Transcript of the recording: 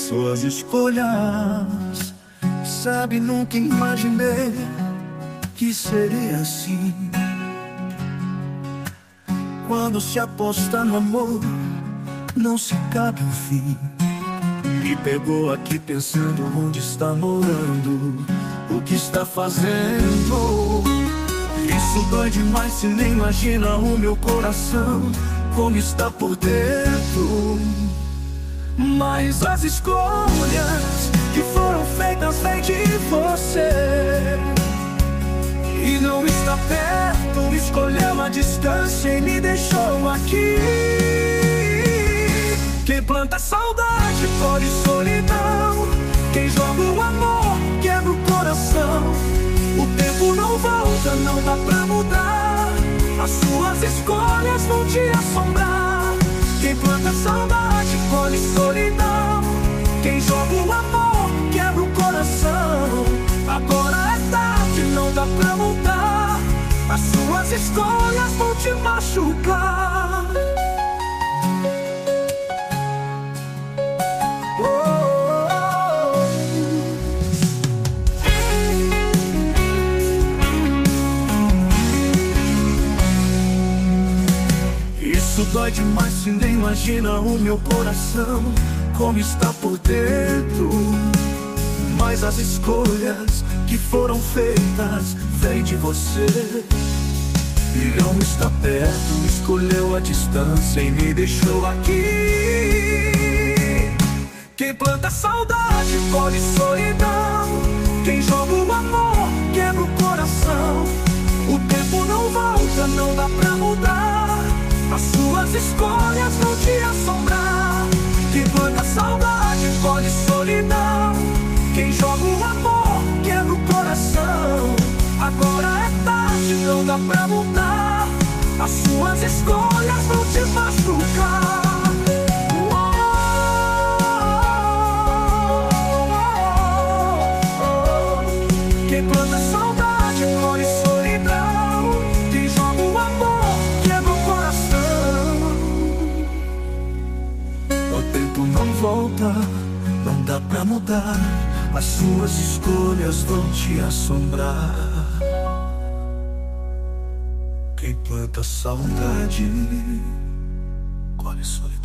suas escolhas. Sabe, nunca imaginei que seria assim. Quando se aposta no amor, não se cabe um fim. Me pegou aqui pensando onde está morando, o que está fazendo. Isso dói demais, se nem imagina o meu coração como está por dentro. Mas as escolhas que foram feitas vêm de você, e não está perto, escolheu a distância e me deixou aqui. Quem planta saudade colhe solidão, quem joga o amor quebra o coração. O tempo não volta, não dá pra mudar, as suas escolhas vão te assombrar. Quem planta saudade colhe solidão, quem joga o amor quebra o coração. Agora é tarde, não dá pra mudar, as suas escolhas vão te machucar. Isso dói demais, se nem imagina o meu coração como está por dentro. Mas as escolhas que foram feitas vêm de você, e não está perto, escolheu a distância e me deixou aqui. Quem planta saudade colhe solidão, quem joga o amor quebra o coração. O tempo não volta, não dá pra mudar, as suas escolhas vão te assombrar. Quem planta saudade colhe solidão, quem joga o amor quebra o coração. Agora é tarde, não dá pra mudar, as suas escolhas vão te machucar. Quem planta saudade colhe solidão, quem joga o amor quebra o coração. O tempo não volta, não dá pra mudar, as suas escolhas vão te assombrar. Quem planta saudade colhe solidão.